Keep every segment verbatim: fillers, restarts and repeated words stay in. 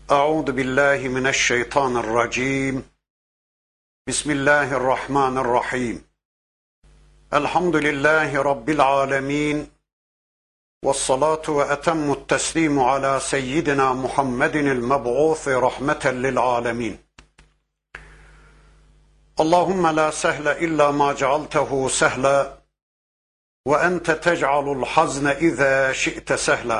أعوذ بالله من الشيطان الرجيم بسم الله الرحمن الرحيم الحمد لله رب العالمين والصلاة وأتم التسليم على سيدنا محمد المبعوث رحمة للعالمين اللهم لا سهل إلا ما جعلته سهلا وأنت تجعل الحزن إذا شئت سهلا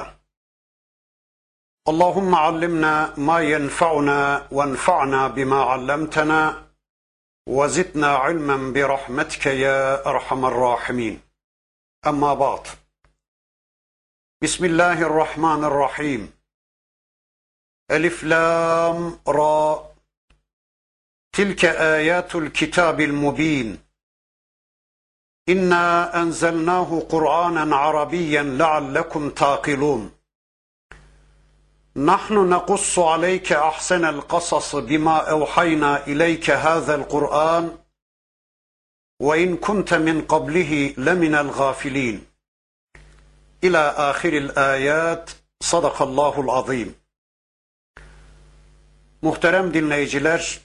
اللهم علمنا ما ينفعنا وانفعنا بما علمتنا وزدنا علما برحمتك يا أرحم الراحمين أما بعد بسم الله الرحمن الرحيم ألف لام را تلك آيات الكتاب المبين إنا أنزلناه قرآنا عربيا لعلكم تعقلون نحن نقص عليك أحسن القصص بما أوحينا إليك هذا القرآن وإن كنت من قبله لمن الغافلين إلى آخر الآيات صدق الله العظيم. Muhterem dinleyiciler,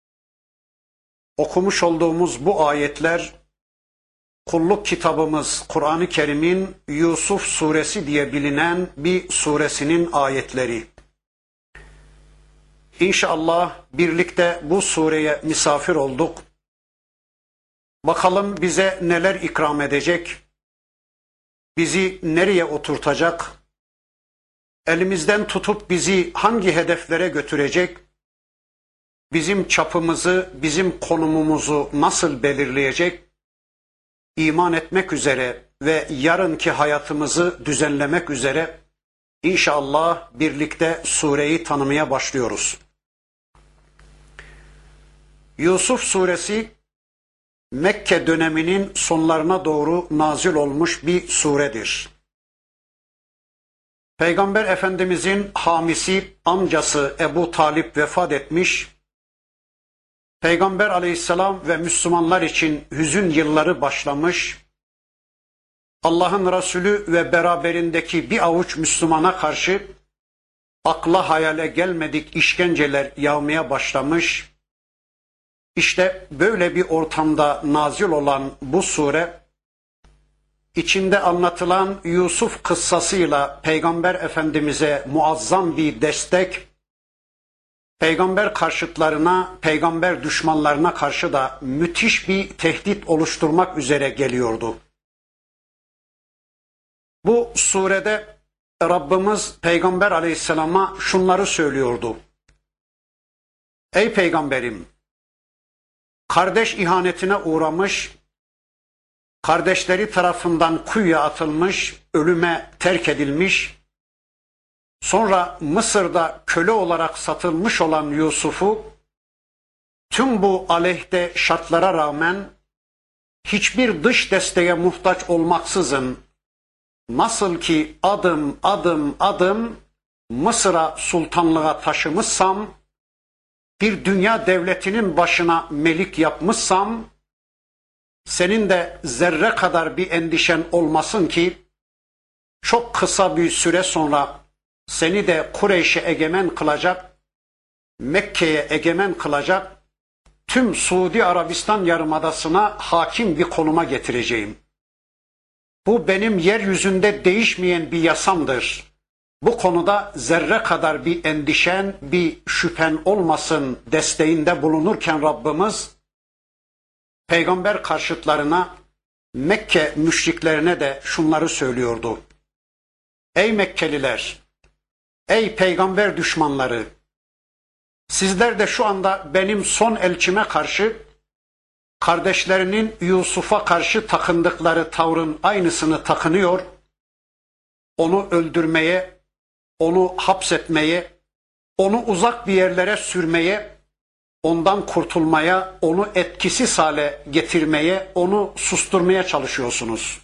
okumuş olduğumuz bu ayetler kulluk kitabımız Kur'an-ı Kerim'in Yusuf suresi diye bilinen bir suresinin ayetleri. İnşallah birlikte bu sureye misafir olduk. Bakalım bize neler ikram edecek, bizi nereye oturtacak, elimizden tutup bizi hangi hedeflere götürecek, bizim çapımızı, bizim konumumuzu nasıl belirleyecek, İman etmek üzere ve yarınki hayatımızı düzenlemek üzere inşallah birlikte sureyi tanımaya başlıyoruz. Yusuf suresi Mekke döneminin sonlarına doğru nazil olmuş bir suredir. Peygamber Efendimizin hamisi amcası Ebu Talip vefat etmiş. Peygamber aleyhisselam ve Müslümanlar için hüzün yılları başlamış. Allah'ın Resulü ve beraberindeki bir avuç Müslümana karşı akla hayale gelmedik işkenceler yağmaya başlamış. İşte böyle bir ortamda nazil olan bu sure, içinde anlatılan Yusuf kıssasıyla Peygamber Efendimiz'e muazzam bir destek, peygamber karşıtlarına, peygamber düşmanlarına karşı da müthiş bir tehdit oluşturmak üzere geliyordu. Bu surede Rabbimiz Peygamber Aleyhisselam'a şunları söylüyordu. Ey peygamberim, kardeş ihanetine uğramış, kardeşleri tarafından kuyuya atılmış, ölüme terk edilmiş, sonra Mısır'da köle olarak satılmış olan Yusuf'u tüm bu aleyhte şartlara rağmen hiçbir dış desteğe muhtaç olmaksızın nasıl ki adım adım adım Mısır'a sultanlığa taşımışsam, bir dünya devletinin başına melik yapmışsam, senin de zerre kadar bir endişen olmasın ki çok kısa bir süre sonra seni de Kureyş'e egemen kılacak, Mekke'ye egemen kılacak, tüm Suudi Arabistan yarımadasına hakim bir konuma getireceğim. Bu benim yeryüzünde değişmeyen bir yasamdır. Bu konuda zerre kadar bir endişen, bir şüphen olmasın desteğinde bulunurken Rabbimiz, peygamber karşıtlarına, Mekke müşriklerine de şunları söylüyordu. Ey Mekkeliler! Ey peygamber düşmanları! Sizler de şu anda benim son elçime karşı, kardeşlerinin Yusuf'a karşı takındıkları tavrın aynısını takınıyor, onu öldürmeye, onu hapsetmeye, onu uzak bir yerlere sürmeye, ondan kurtulmaya, onu etkisiz hale getirmeye, onu susturmaya çalışıyorsunuz.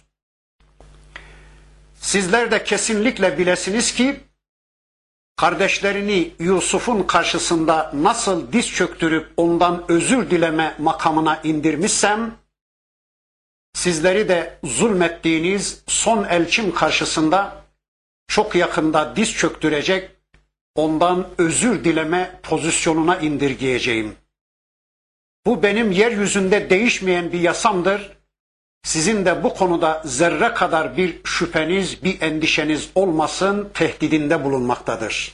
Sizler de kesinlikle bilesiniz ki, kardeşlerini Yusuf'un karşısında nasıl diz çöktürüp ondan özür dileme makamına indirmişsem, sizleri de zulmettiğiniz son elçim karşısında çok yakında diz çöktürecek, ondan özür dileme pozisyonuna indirgeyeceğim. Bu benim yeryüzünde değişmeyen bir yasamdır. Sizin de bu konuda zerre kadar bir şüpheniz, bir endişeniz olmasın tehdidinde bulunmaktadır.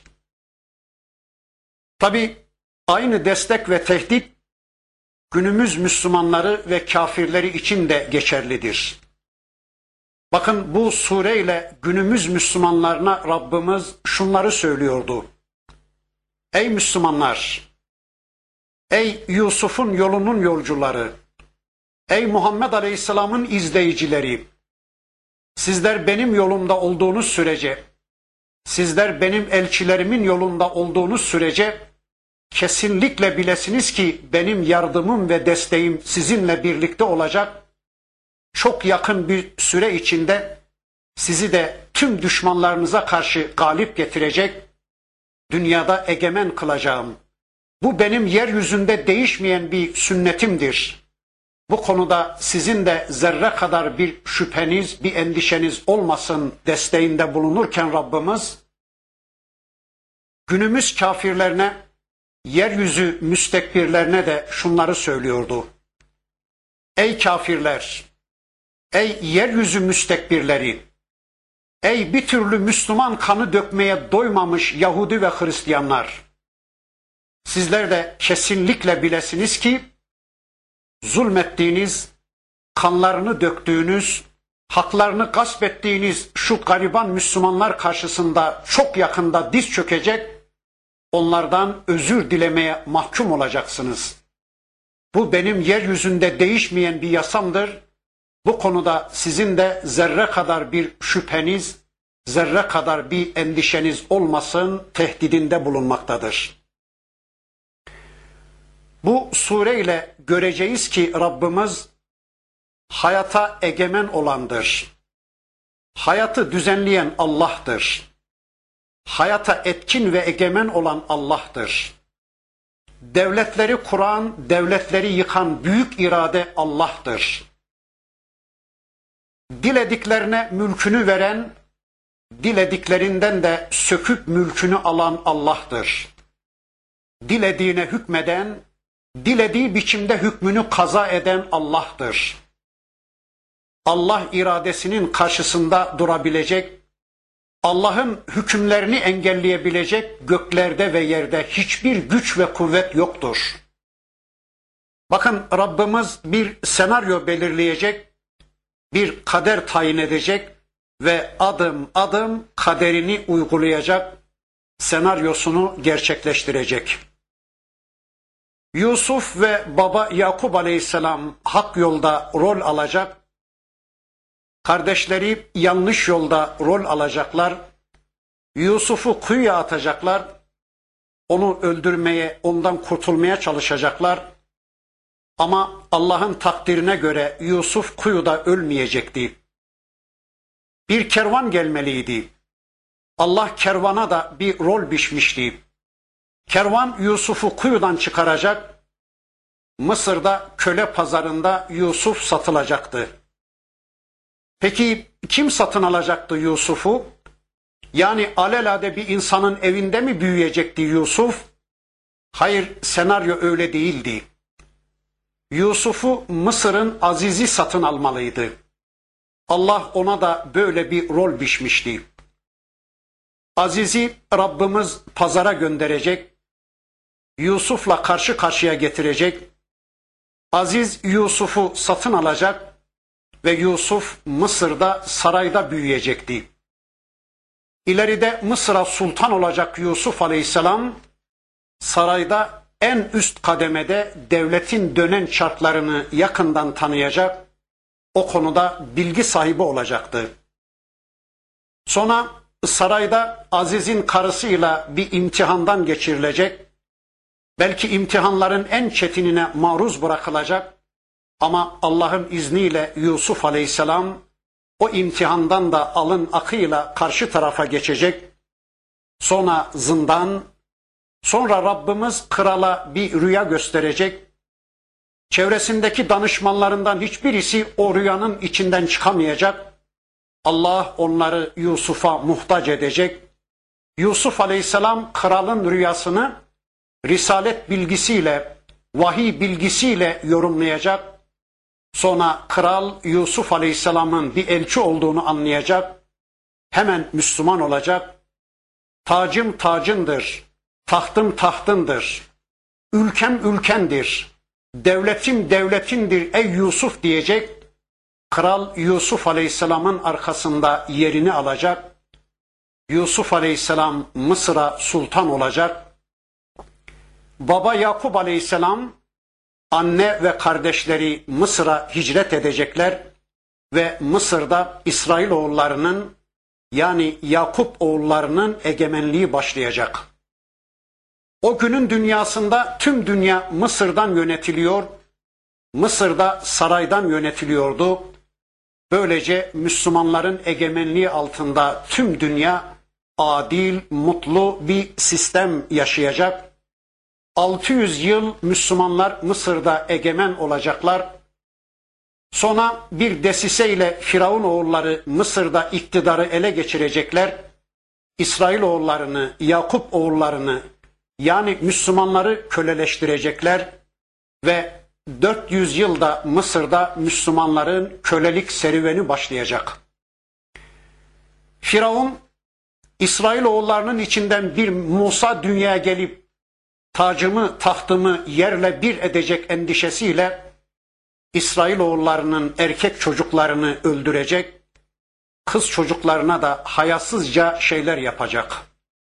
Tabi aynı destek ve tehdit günümüz Müslümanları ve kafirleri için de geçerlidir. Bakın bu sureyle günümüz Müslümanlarına Rabbimiz şunları söylüyordu. Ey Müslümanlar! Ey Yusuf'un yolunun yolcuları! Ey Muhammed Aleyhisselam'ın izleyicileri! Sizler benim yolumda olduğunuz sürece, sizler benim elçilerimin yolunda olduğunuz sürece kesinlikle bilesiniz ki benim yardımım ve desteğim sizinle birlikte olacak. Çok yakın bir süre içinde sizi de tüm düşmanlarınıza karşı galip getirecek, dünyada egemen kılacağım. Bu benim yeryüzünde değişmeyen bir sünnetimdir. Bu konuda sizin de zerre kadar bir şüpheniz, bir endişeniz olmasın desteğinde bulunurken Rabbimiz, günümüz kafirlerine, yeryüzü müstekbirlerine de şunları söylüyordu. Ey kafirler! Ey yeryüzü müstekbirleri! Ey bir türlü Müslüman kanı dökmeye doymamış Yahudi ve Hristiyanlar! Sizler de kesinlikle bilesiniz ki zulmettiğiniz, kanlarını döktüğünüz, haklarını gasp ettiğiniz şu gariban Müslümanlar karşısında çok yakında diz çökecek, onlardan özür dilemeye mahkum olacaksınız. Bu benim yeryüzünde değişmeyen bir yasamdır. Bu konuda sizin de zerre kadar bir şüpheniz, zerre kadar bir endişeniz olmasın tehdidinde bulunmaktadır. Bu sureyle göreceğiz ki Rabbimiz hayata egemen olandır. Hayatı düzenleyen Allah'tır. Hayata etkin ve egemen olan Allah'tır. Devletleri kuran, devletleri yıkan büyük irade Allah'tır. Dilediklerine mülkünü veren, dilediklerinden de söküp mülkünü alan Allah'tır. Dilediğine hükmeden, dilediği biçimde hükmünü kaza eden Allah'tır. Allah iradesinin karşısında durabilecek, Allah'ın hükümlerini engelleyebilecek göklerde ve yerde hiçbir güç ve kuvvet yoktur. Bakın Rabbimiz bir senaryo belirleyecek, bir kader tayin edecek ve adım adım kaderini uygulayacak, senaryosunu gerçekleştirecek. Yusuf ve baba Yakup Aleyhisselam hak yolda rol alacak, kardeşleri yanlış yolda rol alacaklar, Yusuf'u kuyuya atacaklar, onu öldürmeye, ondan kurtulmaya çalışacaklar. Ama Allah'ın takdirine göre Yusuf kuyuda ölmeyecekti. Bir kervan gelmeliydi. Allah kervana da bir rol biçmişti. Kervan Yusuf'u kuyudan çıkaracak, Mısır'da köle pazarında Yusuf satılacaktı. Peki kim satın alacaktı Yusuf'u? Yani alelade bir insanın evinde mi büyüyecekti Yusuf? Hayır, senaryo öyle değildi. Yusuf'u Mısır'ın azizi satın almalıydı. Allah ona da böyle bir rol biçmişti. Azizi Rabbimiz pazara gönderecek, Yusuf'la karşı karşıya getirecek, Aziz Yusuf'u satın alacak ve Yusuf Mısır'da sarayda büyüyecekti. İleride Mısır'a sultan olacak Yusuf Aleyhisselam, sarayda en üst kademede devletin dönen çarklarını yakından tanıyacak, o konuda bilgi sahibi olacaktı. Sonra sarayda Aziz'in karısıyla bir imtihandan geçirilecek, belki imtihanların en çetinine maruz bırakılacak ama Allah'ın izniyle Yusuf Aleyhisselam o imtihandan da alın akıyla karşı tarafa geçecek. Sonra zindan, sonra Rabbimiz krala bir rüya gösterecek. Çevresindeki danışmanlarından hiçbirisi o rüyanın içinden çıkamayacak. Allah onları Yusuf'a muhtaç edecek. Yusuf Aleyhisselam kralın rüyasını risalet bilgisiyle, vahiy bilgisiyle yorumlayacak. Sonra kral Yusuf Aleyhisselam'ın bir elçi olduğunu anlayacak. Hemen Müslüman olacak. Tacım tacındır, tahtım tahtındır, ülkem ülkendir, devletim devletindir ey Yusuf diyecek. Kral Yusuf Aleyhisselam'ın arkasında yerini alacak. Yusuf Aleyhisselam Mısır'a sultan olacak. Baba Yakup Aleyhisselam, anne ve kardeşleri Mısır'a hicret edecekler ve Mısır'da İsrailoğullarının, yani Yakup oğullarının egemenliği başlayacak. O günün dünyasında tüm dünya Mısır'dan yönetiliyor. Mısır'da saraydan yönetiliyordu. Böylece Müslümanların egemenliği altında tüm dünya adil, mutlu bir sistem yaşayacak. altı yüz yıl Müslümanlar Mısır'da egemen olacaklar. Sonra bir desiseyle Firavun oğulları Mısır'da iktidarı ele geçirecekler. İsrailoğullarını, Yakup oğullarını, yani Müslümanları köleleştirecekler ve dört yüz yılda Mısır'da Müslümanların kölelik serüveni başlayacak. Firavun, İsrailoğullarının içinden bir Musa dünyaya gelip tacımı, tahtımı yerle bir edecek endişesiyle İsrailoğullarının erkek çocuklarını öldürecek, kız çocuklarına da hayasızca şeyler yapacak.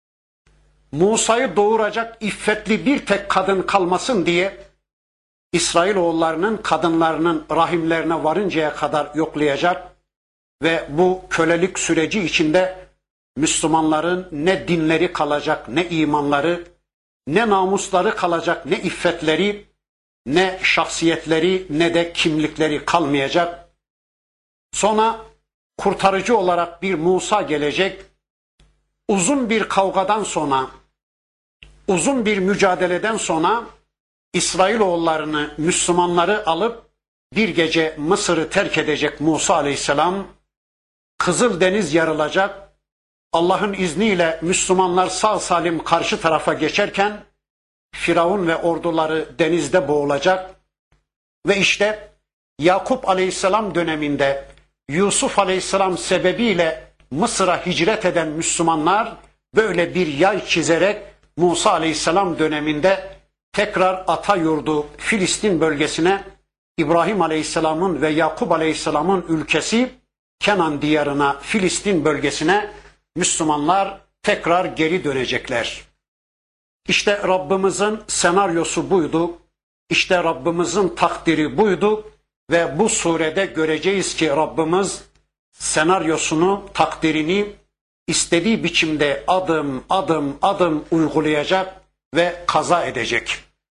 Musa'yı doğuracak iffetli bir tek kadın kalmasın diye İsrailoğullarının kadınlarının rahimlerine varıncaya kadar yoklayacak ve bu kölelik süreci içinde Müslümanların ne dinleri kalacak, ne imanları, ne namusları kalacak, ne iffetleri, ne şahsiyetleri, ne de kimlikleri kalmayacak. Sonra kurtarıcı olarak bir Musa gelecek. Uzun bir kavgadan sonra, uzun bir mücadeleden sonra İsrailoğullarını, Müslümanları alıp bir gece Mısır'ı terk edecek Musa Aleyhisselam. Kızıldeniz yarılacak. Allah'ın izniyle Müslümanlar sağ salim karşı tarafa geçerken Firavun ve orduları denizde boğulacak. Ve işte Yakup Aleyhisselam döneminde Yusuf Aleyhisselam sebebiyle Mısır'a hicret eden Müslümanlar böyle bir yay çizerek Musa Aleyhisselam döneminde tekrar ata yurdu Filistin bölgesine, İbrahim Aleyhisselam'ın ve Yakup Aleyhisselam'ın ülkesi Kenan diyarına, Filistin bölgesine Müslümanlar tekrar geri dönecekler. İşte Rabbimizin senaryosu buydu. İşte Rabbimizin takdiri buydu ve bu surede göreceğiz ki Rabbimiz senaryosunu, takdirini istediği biçimde adım adım adım uygulayacak ve kaza edecek.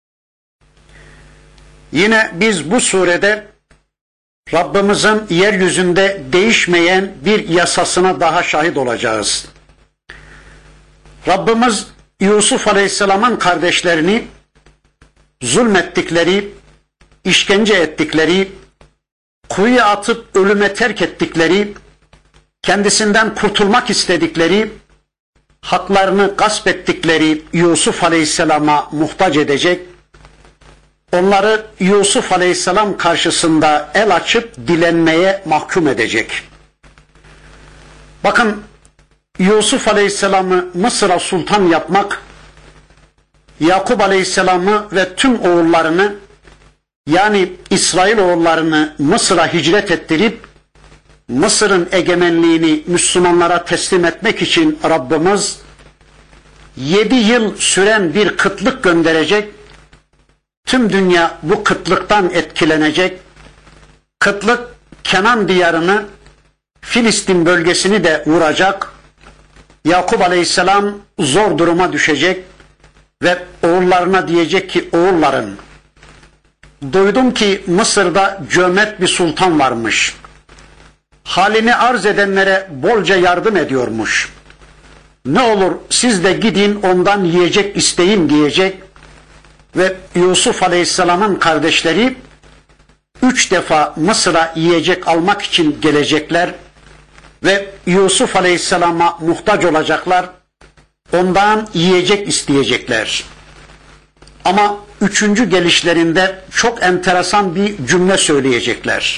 Yine biz bu surede Rabbimizin yeryüzünde değişmeyen bir yasasına daha şahit olacağız. Rabbimiz Yusuf Aleyhisselam'ın kardeşlerini zulmettikleri, işkence ettikleri, kuyuya atıp ölüme terk ettikleri, kendisinden kurtulmak istedikleri, haklarını gasp ettikleri Yusuf Aleyhisselam'a muhtaç edecek, onları Yusuf Aleyhisselam karşısında el açıp dilenmeye mahkum edecek. Bakın, Yusuf Aleyhisselam'ı Mısır'a sultan yapmak, Yakup Aleyhisselam'ı ve tüm oğullarını, yani İsrailoğullarını Mısır'a hicret ettirip Mısır'ın egemenliğini Müslümanlara teslim etmek için Rabbimiz yedi yıl süren bir kıtlık gönderecek. Tüm dünya bu kıtlıktan etkilenecek. Kıtlık Kenan diyarını, Filistin bölgesini de vuracak. Yakup Aleyhisselam zor duruma düşecek ve oğullarına diyecek ki, oğullarım, duydum ki Mısır'da cömert bir sultan varmış. Halini arz edenlere bolca yardım ediyormuş. Ne olur siz de gidin ondan yiyecek isteyin diyecek. Ve Yusuf Aleyhisselam'ın kardeşleri üç defa Mısır'a yiyecek almak için gelecekler ve Yusuf Aleyhisselam'a muhtaç olacaklar. ondan yiyecek isteyecekler. Ama üçüncü gelişlerinde çok enteresan bir cümle söyleyecekler.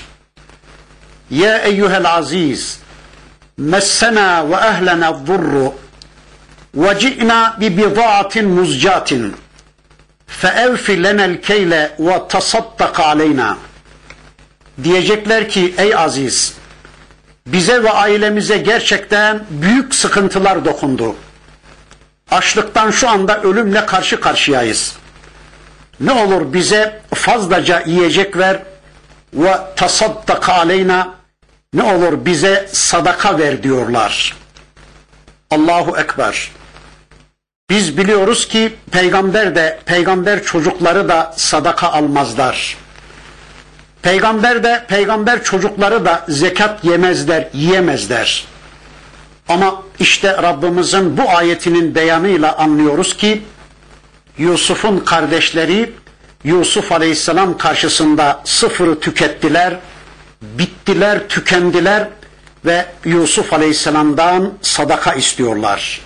Ya eyyuhel aziz, messena ve ehlena zurru, ve ci'na bi bidaatin muzcatin, feevfi lenel keyle ve tasaddaq aleyna. Diyecekler ki ey aziz, bize ve ailemize gerçekten büyük sıkıntılar dokundu. Açlıktan şu anda ölümle karşı karşıyayız. Ne olur bize fazlaca yiyecek ver ve tasaddaq aleyna, ne olur bize sadaka ver diyorlar. Allahu Ekber. Biz biliyoruz ki peygamber de, peygamber çocukları da sadaka almazlar. Peygamber de, peygamber çocukları da zekat yemezler, yiyemezler. Ama işte Rabbimizin bu ayetinin beyanıyla anlıyoruz ki Yusuf'un kardeşleri Yusuf Aleyhisselam karşısında sıfırı tükettiler, bittiler, tükendiler ve Yusuf Aleyhisselam'dan sadaka istiyorlar.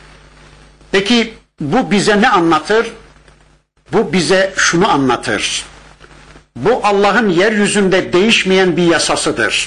Peki bu bize ne anlatır? Bu bize şunu anlatır. Bu Allah'ın yeryüzünde değişmeyen bir yasasıdır.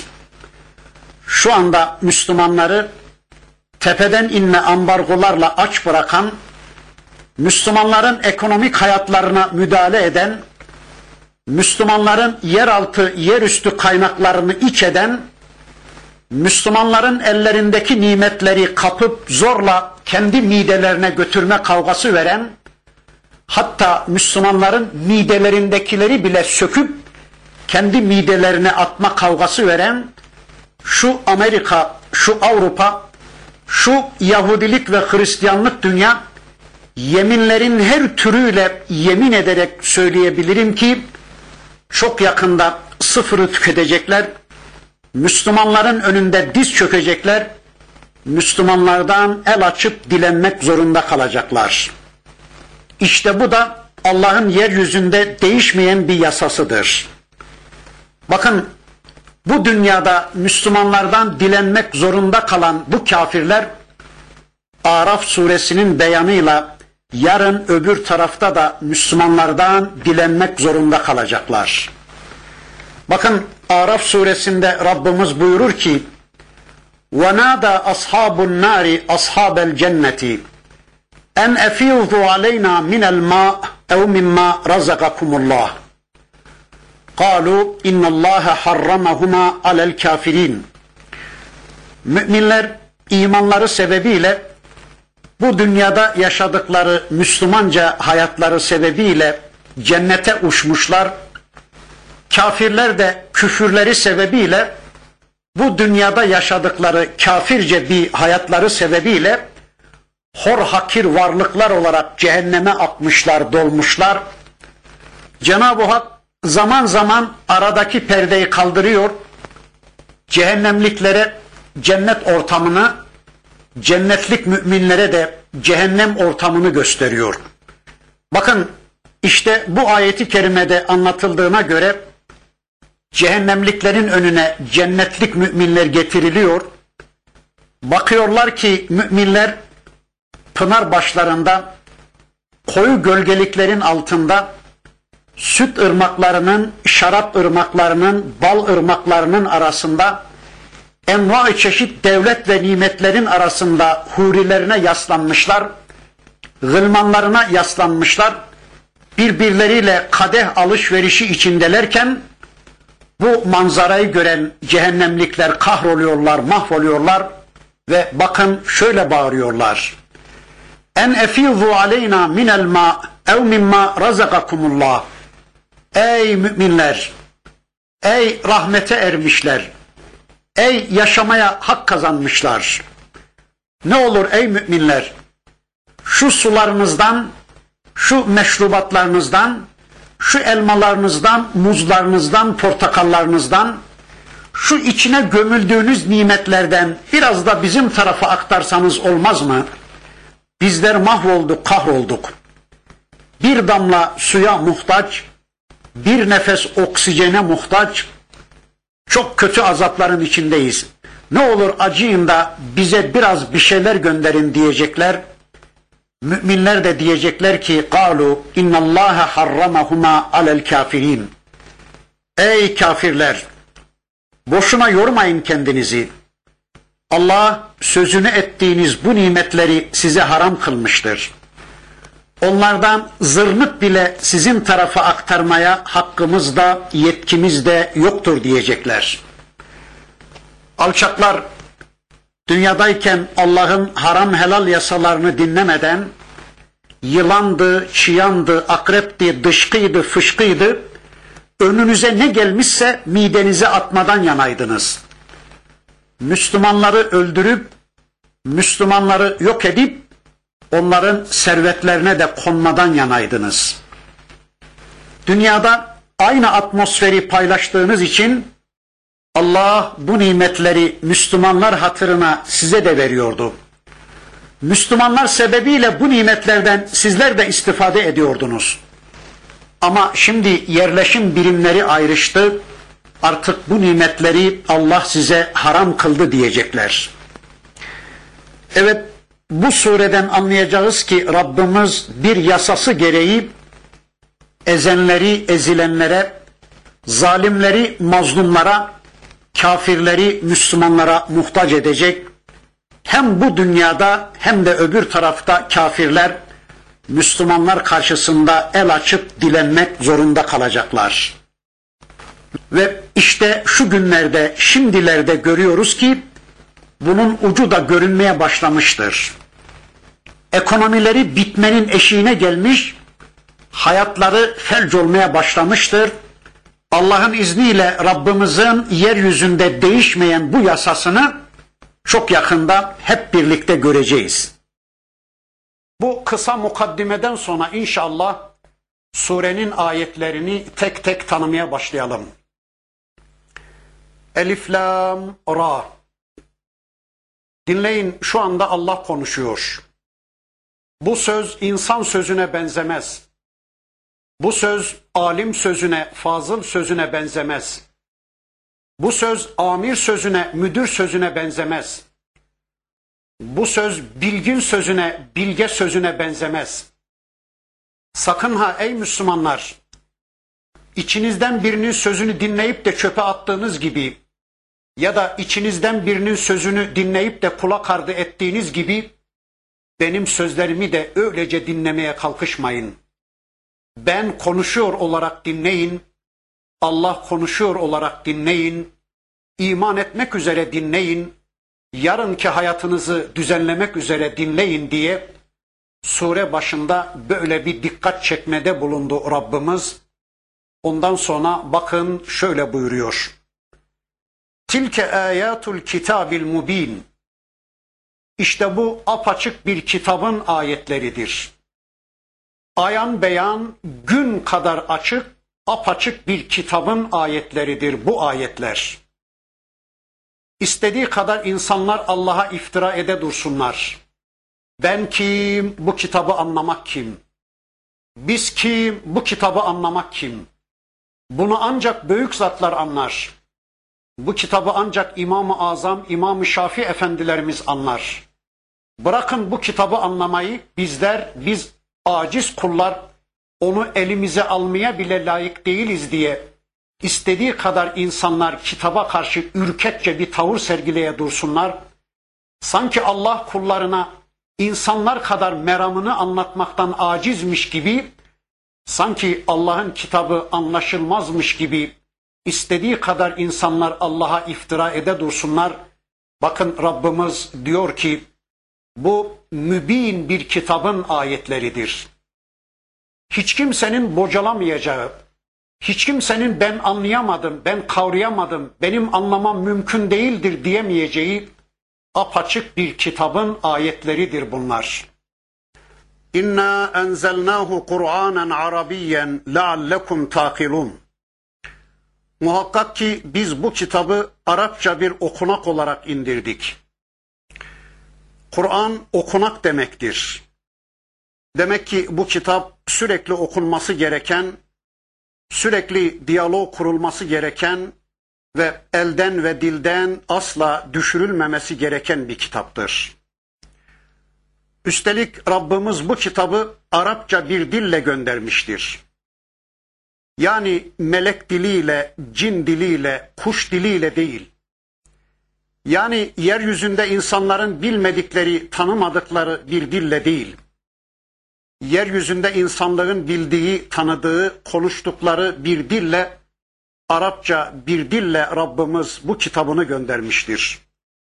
Şu anda Müslümanları tepeden inme ambargolarla aç bırakan, Müslümanların ekonomik hayatlarına müdahale eden, Müslümanların yeraltı, yerüstü kaynaklarını iç eden, Müslümanların ellerindeki nimetleri kapıp zorla kendi midelerine götürme kavgası veren, hatta Müslümanların midelerindekileri bile söküp kendi midelerine atma kavgası veren şu Amerika, şu Avrupa, şu Yahudilik ve Hristiyanlık dünya, yeminlerin her türüyle yemin ederek söyleyebilirim ki çok yakında sıfırı tüketecekler, Müslümanların önünde diz çökecekler, Müslümanlardan el açıp dilenmek zorunda kalacaklar. İşte bu da Allah'ın yeryüzünde değişmeyen bir yasasıdır. Bakın, bu dünyada Müslümanlardan dilenmek zorunda kalan bu kafirler, Araf suresinin beyanıyla yarın öbür tarafta da Müslümanlardan dilenmek zorunda kalacaklar. Bakın Araf suresinde Rabbimiz buyurur ki وَنَادَى أَصْحَابُ النَّارِ أَصْحَابَ الْجَنَّةِ اَنْ اَفِيضُوا عَلَيْنَا مِنَ الْمَاءِ اَوْ مِمَّا رَزَقَكُمُ اللّٰهِ قَالُوا اِنَّ اللّٰهَ حَرَّمَهُمَا عَلَى الْكَافِرِينَ. Müminler imanları sebebiyle, bu dünyada yaşadıkları Müslümanca hayatları sebebiyle cennete uçmuşlar. Kafirler de küfürleri sebebiyle, bu dünyada yaşadıkları kafirce bir hayatları sebebiyle hor hakir varlıklar olarak cehenneme akmışlar, dolmuşlar. Cenab-ı Hak zaman zaman aradaki perdeyi kaldırıyor, cehennemliklere cennet ortamını, cennetlik müminlere de cehennem ortamını gösteriyor. Bakın işte bu ayeti kerimede anlatıldığına göre cehennemliklerin önüne cennetlik müminler getiriliyor. Bakıyorlar ki müminler pınar başlarında, koyu gölgeliklerin altında, süt ırmaklarının, şarap ırmaklarının, bal ırmaklarının arasında, enva-i çeşit devlet ve nimetlerin arasında hurilerine yaslanmışlar, gılmanlarına yaslanmışlar, birbirleriyle kadeh alışverişi içindelerken, bu manzarayı gören cehennemlikler kahroluyorlar, mahvoluyorlar ve bakın şöyle bağırıyorlar. En efizu aleyna minel ma ev mimma razakakumullah. Ey müminler, ey rahmete ermişler, ey yaşamaya hak kazanmışlar. Ne olur ey müminler, şu sularınızdan, şu meşrubatlarınızdan, şu elmalarınızdan, muzlarınızdan, portakallarınızdan, şu içine gömüldüğünüz nimetlerden biraz da bizim tarafa aktarsanız olmaz mı? Bizler mahvolduk, kahrolduk. Bir damla suya muhtaç, bir nefes oksijene muhtaç, çok kötü azapların içindeyiz. Ne olur acıyın da bize biraz bir şeyler gönderin diyecekler. Müminler de diyecekler ki قَالُوا اِنَّ اللّٰهَ حَرَّمَهُمَا عَلَى الْكَافِرِينَ Ey kafirler! Boşuna yormayın kendinizi. Allah sözünü ettiğiniz bu nimetleri size haram kılmıştır. Onlardan zırnık bile sizin tarafa aktarmaya hakkımız da yetkimiz de yoktur diyecekler. Alçaklar dünyadayken Allah'ın haram helal yasalarını dinlemeden yılandı, çıyandı, akrepti, dışkıydı, fışkıydı, önünüze ne gelmişse midenize atmadan yanaydınız. Müslümanları öldürüp, Müslümanları yok edip, onların servetlerine de konmadan yanaydınız. Dünyada aynı atmosferi paylaştığınız için Allah bu nimetleri Müslümanlar hatırına size de veriyordu. Müslümanlar sebebiyle bu nimetlerden sizler de istifade ediyordunuz. Ama şimdi yerleşim birimleri ayrıştı. Artık bu nimetleri Allah size haram kıldı diyecekler. Evet, bu sureden anlayacağız ki Rabbimiz bir yasası gereği ezenleri ezilenlere, zalimleri mazlumlara, kafirleri Müslümanlara muhtaç edecek. Hem bu dünyada hem de öbür tarafta kafirler Müslümanlar karşısında el açıp dilenmek zorunda kalacaklar. Ve işte şu günlerde, şimdilerde görüyoruz ki bunun ucu da görünmeye başlamıştır. Ekonomileri bitmenin eşiğine gelmiş, hayatları felç olmaya başlamıştır. Allah'ın izniyle Rabbimizin yeryüzünde değişmeyen bu yasasını çok yakında hep birlikte göreceğiz. Bu kısa mukaddimeden sonra inşallah surenin ayetlerini tek tek tanımaya başlayalım. Elif, Lam, Ra. Dinleyin, şu anda Allah konuşuyor. Bu söz insan sözüne benzemez. Bu söz alim sözüne, fazıl sözüne benzemez. Bu söz amir sözüne, müdür sözüne benzemez. Bu söz bilgin sözüne, bilge sözüne benzemez. Sakın ha ey Müslümanlar, içinizden birinin sözünü dinleyip de çöpe attığınız gibi ya da içinizden birinin sözünü dinleyip de kulak ardı ettiğiniz gibi benim sözlerimi de öylece dinlemeye kalkışmayın. Ben konuşuyor olarak dinleyin, Allah konuşuyor olarak dinleyin, iman etmek üzere dinleyin, yarınki hayatınızı düzenlemek üzere dinleyin diye sure başında böyle bir dikkat çekmede bulundu Rabbimiz. Ondan sonra bakın şöyle buyuruyor. Tilke ayatul kitabil mubin. İşte bu apaçık bir kitabın ayetleridir. Ayan beyan, gün kadar açık, apaçık bir kitabın ayetleridir bu ayetler. İstediği kadar insanlar Allah'a iftira ede dursunlar. Ben kim, bu kitabı anlamak kim? Biz kim, bu kitabı anlamak kim? Bunu ancak büyük zatlar anlar. Bu kitabı ancak İmam-ı Azam, İmam-ı Şafii efendilerimiz anlar. Bırakın bu kitabı anlamayı, bizler, biz aciz kullar onu elimize almaya bile layık değiliz diye istediği kadar insanlar kitaba karşı ürkekçe bir tavır sergileye dursunlar. Sanki Allah kullarına insanlar kadar meramını anlatmaktan acizmiş gibi, sanki Allah'ın kitabı anlaşılmazmış gibi istediği kadar insanlar Allah'a iftira ede dursunlar. Bakın Rabbimiz diyor ki bu mübin bir kitabın ayetleridir. Hiç kimsenin bocalamayacağı, hiç kimsenin ben anlayamadım, ben kavrayamadım, benim anlamam mümkün değildir diyemeyeceği apaçık bir kitabın ayetleridir bunlar. İnna enzelnahu Kur'anen Arabiyyen leallekum taqilun. Muhakkak ki biz bu kitabı Arapça bir okunak olarak indirdik. Kur'an okunak demektir. Demek ki bu kitap sürekli okunması gereken, sürekli diyalog kurulması gereken ve elden ve dilden asla düşürülmemesi gereken bir kitaptır. Üstelik Rabbimiz bu kitabı Arapça bir dille göndermiştir. Yani melek diliyle, cin diliyle, kuş diliyle değil. Yani yeryüzünde insanların bilmedikleri, tanımadıkları bir dille değil. Yeryüzünde insanların bildiği, tanıdığı, konuştukları bir dille, Arapça bir dille Rabbimiz bu kitabını göndermiştir.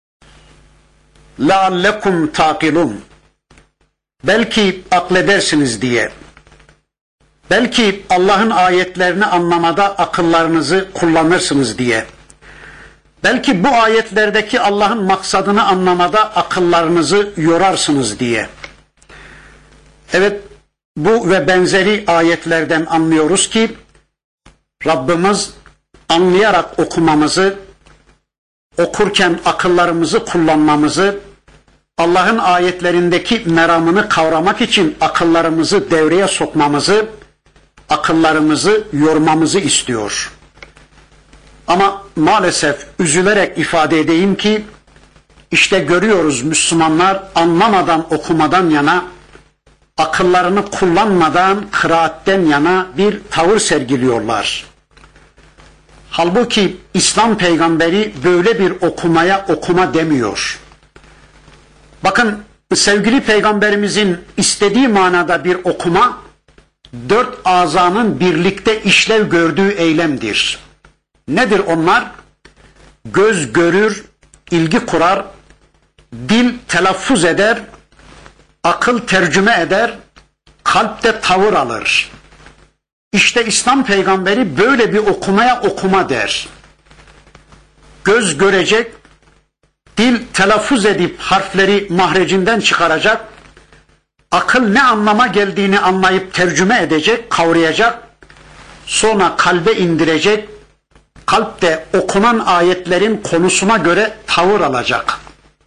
لَعَلَّكُمْ تَعْقِلُونَ Belki akledersiniz diye. Belki Allah'ın ayetlerini anlamada akıllarınızı kullanırsınız diye. Belki bu ayetlerdeki Allah'ın maksadını anlamada akıllarınızı yorarsınız diye. Evet, bu ve benzeri ayetlerden anlıyoruz ki Rabbimiz anlayarak okumamızı, okurken akıllarımızı kullanmamızı, Allah'ın ayetlerindeki meramını kavramak için akıllarımızı devreye sokmamızı, akıllarımızı yormamızı istiyor. Ama maalesef üzülerek ifade edeyim ki, işte görüyoruz Müslümanlar anlamadan okumadan yana, akıllarını kullanmadan kıraatten yana bir tavır sergiliyorlar. Halbuki İslam peygamberi böyle bir okumaya okuma demiyor. Bakın sevgili peygamberimizin istediği manada bir okuma, dört azanın birlikte işlev gördüğü eylemdir. Nedir onlar? Göz görür, ilgi kurar, dil telaffuz eder, akıl tercüme eder, kalpte tavır alır. İşte İslam peygamberi böyle bir okumaya okuma der. Göz görecek, dil telaffuz edip harfleri mahrecinden çıkaracak, akıl ne anlama geldiğini anlayıp tercüme edecek, kavrayacak, sonra kalbe indirecek, kalpte okunan ayetlerin konusuna göre tavır alacak.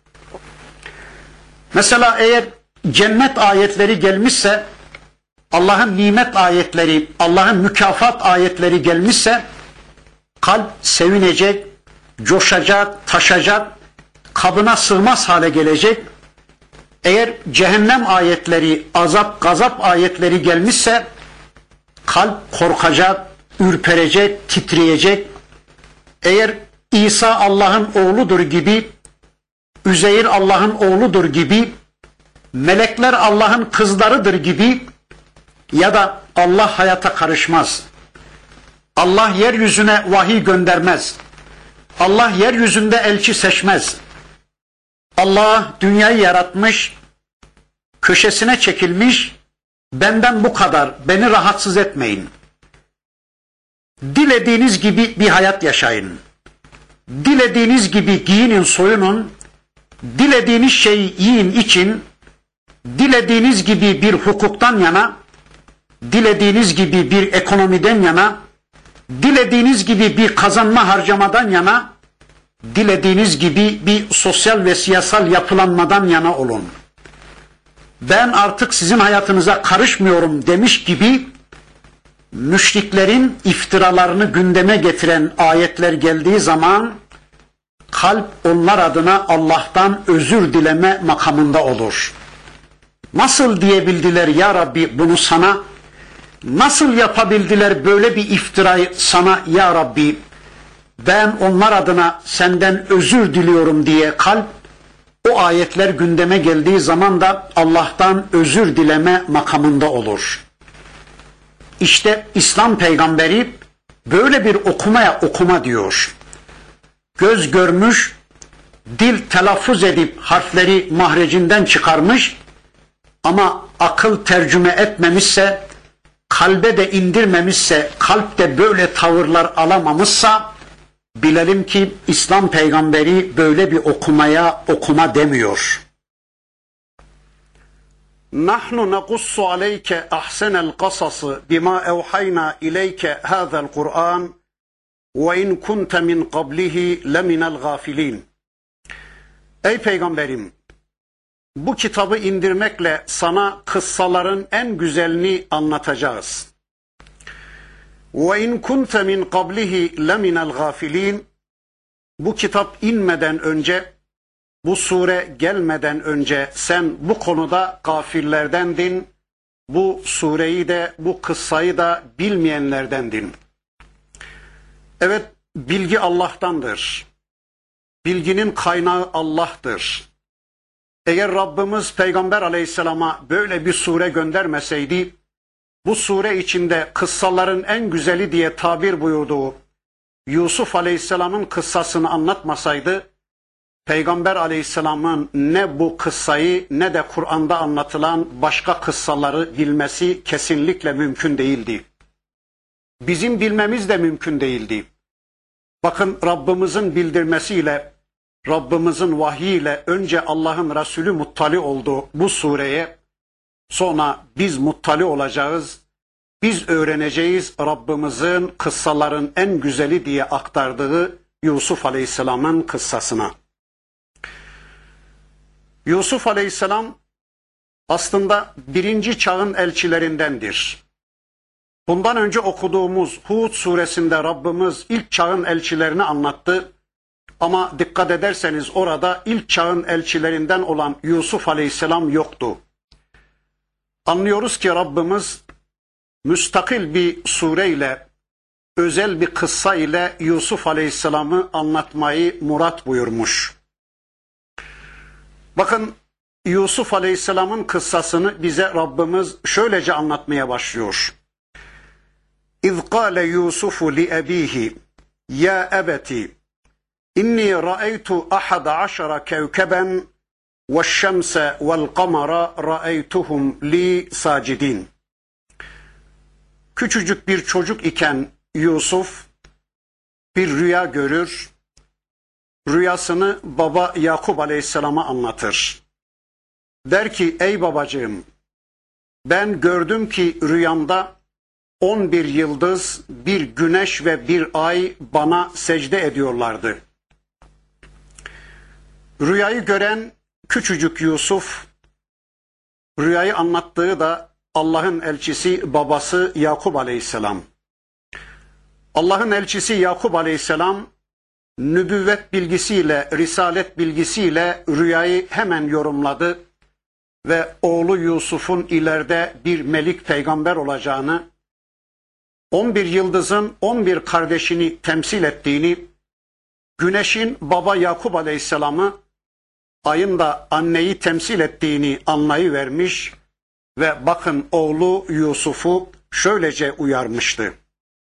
Mesela eğer cennet ayetleri gelmişse, Allah'ın nimet ayetleri, Allah'ın mükafat ayetleri gelmişse, kalp sevinecek, coşacak, taşacak, kabına sığmaz hale gelecek. Eğer cehennem ayetleri, azap, gazap ayetleri gelmişse, kalp korkacak, ürperecek, titreyecek. Eğer İsa Allah'ın oğludur gibi, Üzeyir Allah'ın oğludur gibi, melekler Allah'ın kızlarıdır gibi ya da Allah hayata karışmaz, Allah yeryüzüne vahiy göndermez, Allah yeryüzünde elçi seçmez, Allah dünyayı yaratmış, köşesine çekilmiş, benden bu kadar, beni rahatsız etmeyin. Dilediğiniz gibi bir hayat yaşayın. Dilediğiniz gibi giyinin, soyunun, dilediğiniz şeyi yiyin, için, dilediğiniz gibi bir hukuktan yana, dilediğiniz gibi bir ekonomiden yana, dilediğiniz gibi bir kazanma harcamadan yana, dilediğiniz gibi bir sosyal ve siyasal yapılanmadan yana olun. Ben artık sizin hayatınıza karışmıyorum demiş gibi müşriklerin iftiralarını gündeme getiren ayetler geldiği zaman kalp onlar adına Allah'tan özür dileme makamında olur. Nasıl diyebildiler ya Rabbi bunu sana? Nasıl yapabildiler böyle bir iftirayı sana ya Rabbi? Ben onlar adına senden özür diliyorum diye kalp o ayetler gündeme geldiği zaman da Allah'tan özür dileme makamında olur. İşte İslam peygamberi böyle bir okumaya okuma diyor. Göz görmüş, dil telaffuz edip harfleri mahrecinden çıkarmış ama akıl tercüme etmemişse, kalbe de indirmemişse, kalpte böyle tavırlar alamamışsa, bilelim ki İslam peygamberi böyle bir okumaya okuma demiyor. Nahnu naqussu aleyke ahsenel qasası bima evhayna ileyke hâzel Kur'an ve in kunte min qablihi leminel gafilin. Ey peygamberim, bu kitabı indirmekle sana kıssaların en güzelini anlatacağız. Ve in kunte min qablihi leminel gafilin. Bu kitap inmeden önce bu sure gelmeden önce sen bu konuda gafillerdendin, bu sureyi de bu kıssayı da bilmeyenlerdendin. Evet, bilgi Allah'tandır. Bilginin kaynağı Allah'tır. Eğer Rabbimiz Peygamber Aleyhisselam'a böyle bir sure göndermeseydi, bu sure içinde kıssaların en güzeli diye tabir buyurduğu Yusuf Aleyhisselam'ın kıssasını anlatmasaydı, Peygamber Aleyhisselam'ın ne bu kıssayı ne de Kur'an'da anlatılan başka kıssaları bilmesi kesinlikle mümkün değildi. Bizim bilmemiz de mümkün değildi. Bakın, Rabbimizin bildirmesiyle, Rabbimizin vahyiyle önce Allah'ın Resulü muttali oldu bu sureye, sonra biz muttali olacağız, biz öğreneceğiz Rabbimizin kıssaların en güzeli diye aktardığı Yusuf Aleyhisselam'ın kıssasına. Yusuf Aleyhisselam aslında birinci çağın elçilerindendir. Bundan önce okuduğumuz Hud suresinde Rabbimiz ilk çağın elçilerini anlattı. Ama dikkat ederseniz orada ilk çağın elçilerinden olan Yusuf Aleyhisselam yoktu. Anlıyoruz ki Rabbimiz müstakil bir sureyle, özel bir kıssa ile Yusuf Aleyhisselam'ı anlatmayı murat buyurmuş. Bakın, Yusuf Aleyhisselam'ın kıssasını bize Rabbimiz şöylece anlatmaya başlıyor. İz kâle Yusufu li ebîhi ya ebeti İnni ra'aytu ahada aşara kevkeben ve'ş-şemse ve'l-kamara ra'aytuhum li sacidin. Küçücük bir çocuk iken Yusuf bir rüya görür. Rüyasını baba Yakup Aleyhisselam'a anlatır. Der ki, ey babacığım, ben gördüm ki rüyamda on bir yıldız, bir güneş ve bir ay bana secde ediyorlardı. Rüyayı gören küçücük Yusuf, rüyayı anlattığı da Allah'ın elçisi babası Yakup Aleyhisselam. Allah'ın elçisi Yakup Aleyhisselam, nübüvvet bilgisiyle, risalet bilgisiyle rüyayı hemen yorumladı ve oğlu Yusuf'un ileride bir melik peygamber olacağını, on bir yıldızın on bir kardeşini temsil ettiğini, güneşin baba Yakup Aleyhisselam'ı, ayın da anneyi temsil ettiğini anlayıvermiş ve bakın oğlu Yusuf'u şöylece uyarmıştı.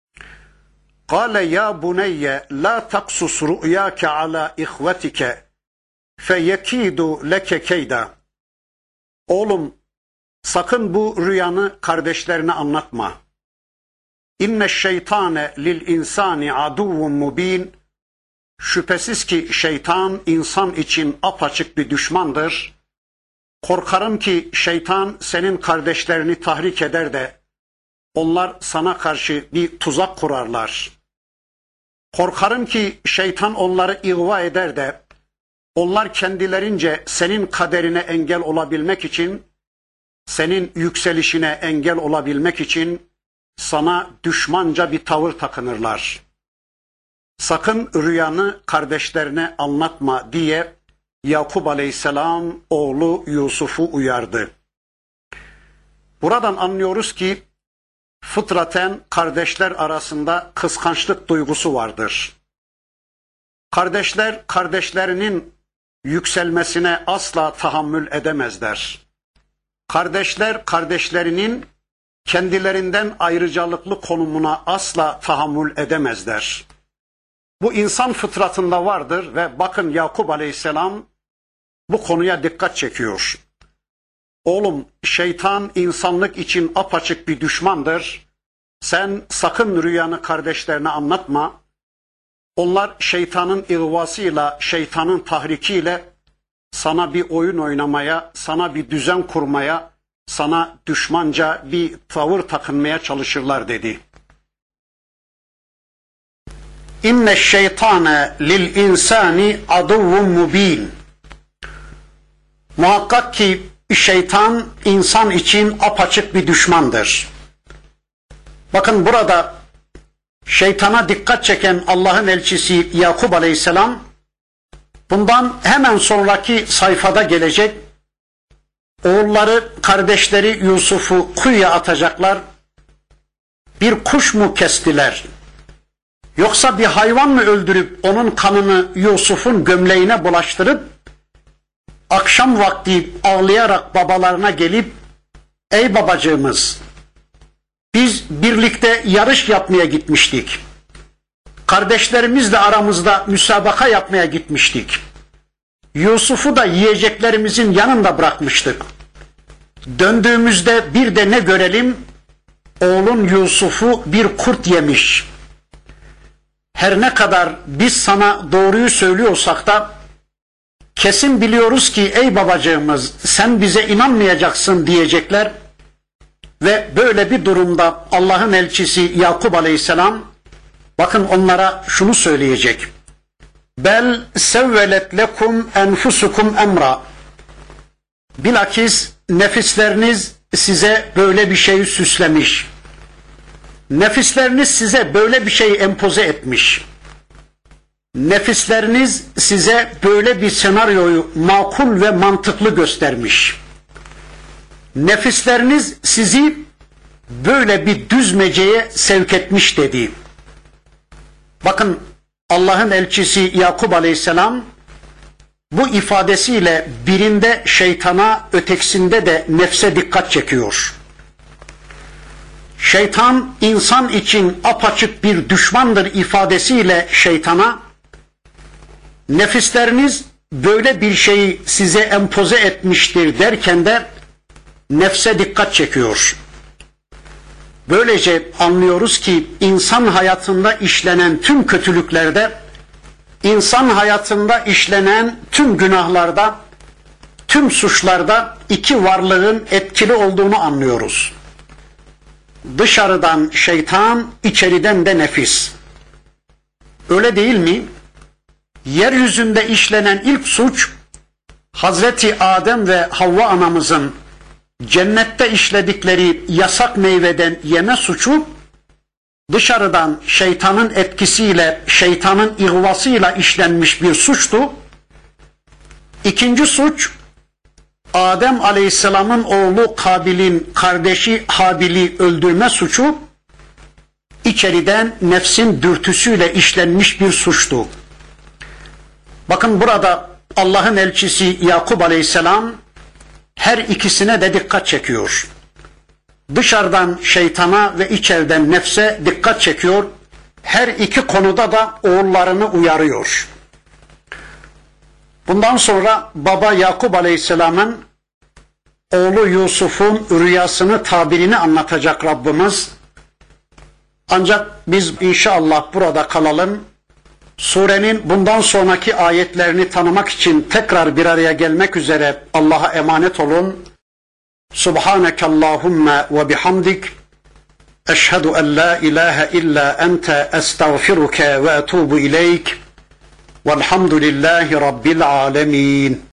قَالَ يَا بُنَيَّ لَا تَقْسُسْ رُؤْيَاكَ عَلَى إِخْوَتِكَ فَيَك۪يدُ لَكَ كَيْدًا. Oğlum, sakın bu rüyanı kardeşlerine anlatma. اِنَّ الشَّيْطَانَ لِلْاِنْسَانِ عَدُوٌ مُب۪ينٌ. Şüphesiz ki şeytan insan için apaçık bir düşmandır. Korkarım ki şeytan senin kardeşlerini tahrik eder de onlar sana karşı bir tuzak kurarlar. Korkarım ki şeytan onları ihva eder de onlar kendilerince senin kaderine engel olabilmek için, senin yükselişine engel olabilmek için sana düşmanca bir tavır takınırlar. Sakın rüyanı kardeşlerine anlatma diye Yakup Aleyhisselam oğlu Yusuf'u uyardı. Buradan anlıyoruz ki fıtraten kardeşler arasında kıskançlık duygusu vardır. Kardeşler kardeşlerinin yükselmesine asla tahammül edemezler. Kardeşler kardeşlerinin kendilerinden ayrıcalıklı konumuna asla tahammül edemezler. Bu insan fıtratında vardır ve bakın Yakup Aleyhisselam bu konuya dikkat çekiyor. Oğlum, şeytan insanlık için apaçık bir düşmandır. Sen sakın rüyanı kardeşlerine anlatma. Onlar şeytanın ihvasıyla, şeytanın tahrikiyle sana bir oyun oynamaya, sana bir düzen kurmaya, sana düşmanca bir tavır takınmaya çalışırlar dedi. İnne şeytane lil insani aduvvun mubin. Muhakkak ki şeytan insan için apaçık bir düşmandır. Bakın burada şeytana dikkat çeken Allah'ın elçisi Yakup Aleyhisselam Bundan hemen sonraki sayfada gelecek. Oğulları, kardeşleri Yusuf'u kuyuya atacaklar. Bir kuş mu kestiler? Yoksa bir hayvan mı öldürüp onun kanını Yusuf'un gömleğine bulaştırıp akşam vakti ağlayarak babalarına gelip ey babacığımız, biz birlikte yarış yapmaya gitmiştik. Kardeşlerimizle aramızda müsabaka yapmaya gitmiştik. Yusuf'u da yiyeceklerimizin yanında bırakmıştık. Döndüğümüzde bir de ne görelim? Oğlun Yusuf'u bir kurt yemiş. Her ne kadar biz sana doğruyu söylüyorsak da kesin biliyoruz ki ey babacığımız sen bize inanmayacaksın diyecekler. Ve böyle bir durumda Allah'ın elçisi Yakup Aleyhisselam bakın onlara şunu söyleyecek. Bel sevvelet lekum enfusukum emra. Bilakis nefisleriniz size böyle bir şeyi süslemiş. Nefisleriniz size böyle bir şeyi empoze etmiş. Nefisleriniz size böyle bir senaryoyu makul ve mantıklı göstermiş. Nefisleriniz sizi böyle bir düzmeceye sevk etmiş dedi. Bakın Allah'ın elçisi Yakup Aleyhisselam bu ifadesiyle birinde şeytana, ötekisinde de nefse dikkat çekiyor. Şeytan insan için apaçık bir düşmandır ifadesiyle şeytana, nefisleriniz böyle bir şeyi size empoze etmiştir derken de nefse dikkat çekiyor. Böylece anlıyoruz ki insan hayatında işlenen tüm kötülüklerde, insan hayatında işlenen tüm günahlarda, tüm suçlarda iki varlığın etkili olduğunu anlıyoruz. Dışarıdan şeytan, içeriden de nefis. Öyle değil mi? Yeryüzünde işlenen ilk suç, Hazreti Adem ve Havva anamızın cennette işledikleri yasak meyveden yeme suçu, dışarıdan şeytanın etkisiyle, şeytanın ihvasıyla işlenmiş bir suçtu. İkinci suç, Adem Aleyhisselam'ın oğlu Kabil'in kardeşi Habil'i öldürme suçu, içeriden nefsin dürtüsüyle işlenmiş bir suçtu. Bakın burada Allah'ın elçisi Yakup Aleyhisselam her ikisine de dikkat çekiyor. Dışarıdan şeytana ve içeriden nefse dikkat çekiyor. Her iki konuda da oğullarını uyarıyor. Bundan sonra baba Yakup Aleyhisselam'ın oğlu Yusuf'un rüyasını, tabirini anlatacak Rabbimiz. Ancak biz inşallah burada kalalım. Surenin bundan sonraki ayetlerini tanımak için tekrar bir araya gelmek üzere Allah'a emanet olun. Subhaneke Allahümme ve bihamdik. Eşhedü en la ilahe illa ente estağfiruke ve etubu ileyk. Velhamdülillahi Rabbil alemin.